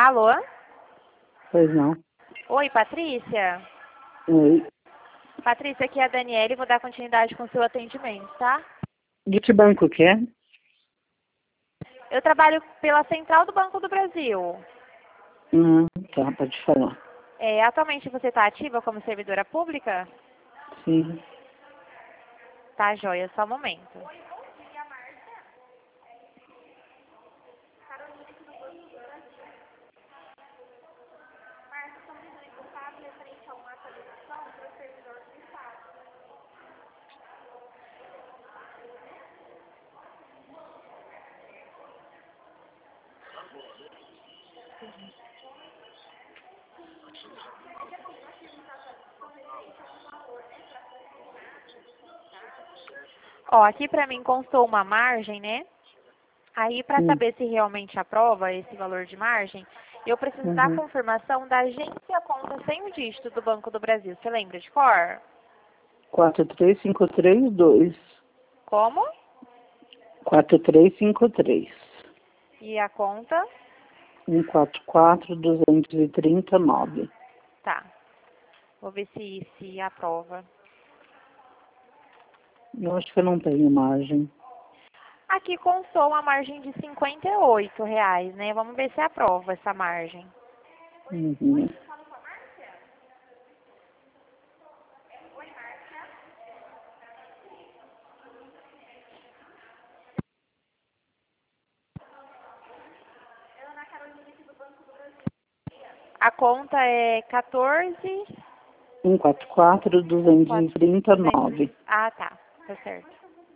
Alô? Pois não. Oi, Patrícia? Oi. Patrícia, aqui é a Daniela e vou dar continuidade com o seu atendimento, tá? De que banco que é? Eu trabalho pela Central do Banco do Brasil. Tá, pode falar. Atualmente você está ativa como servidora pública? Sim. Tá, joia, só um momento. Ó, aqui pra mim constou uma margem, né? Aí pra saber se realmente aprova esse valor de margem, eu preciso da confirmação da agência conta sem o dígito do Banco do Brasil. Você lembra de cor? 43532. Como? 4353. E a conta? 144239. Tá. Vou ver se aprova. Eu acho que eu não tenho margem. Aqui constou uma margem de R$58, né? Vamos ver se aprova essa margem. Uhum. A conta é 14... 144239. Ah, tá. Tá certo.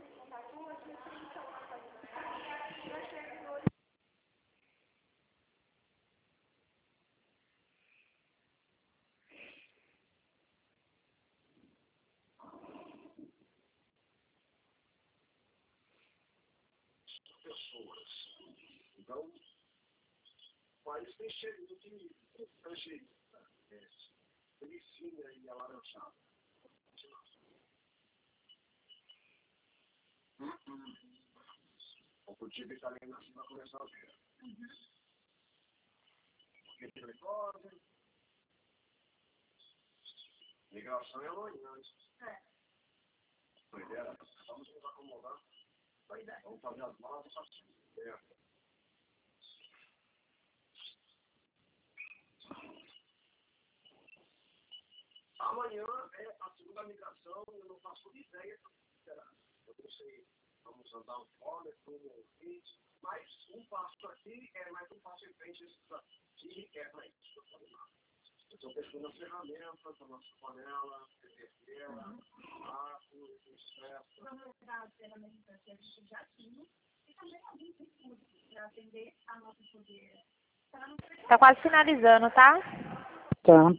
Tá quase finalizando, tá? Tá.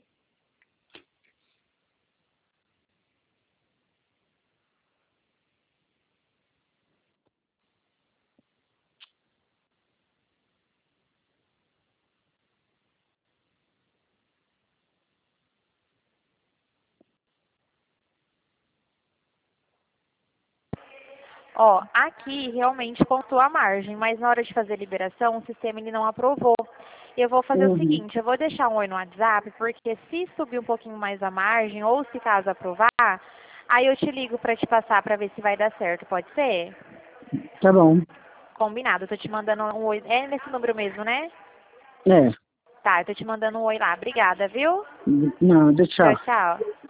Ó, aqui realmente constou a margem, mas na hora de fazer a liberação, o sistema ele não aprovou. Eu vou fazer o seguinte, eu vou deixar um oi no WhatsApp, porque se subir um pouquinho mais a margem, ou se caso aprovar, aí eu te ligo pra te passar pra ver se vai dar certo, pode ser? Tá bom. Combinado, eu tô te mandando um oi. É nesse número mesmo, né? É. Tá, eu tô te mandando um oi lá. Obrigada, viu? Nada, tchau. Tchau, tchau.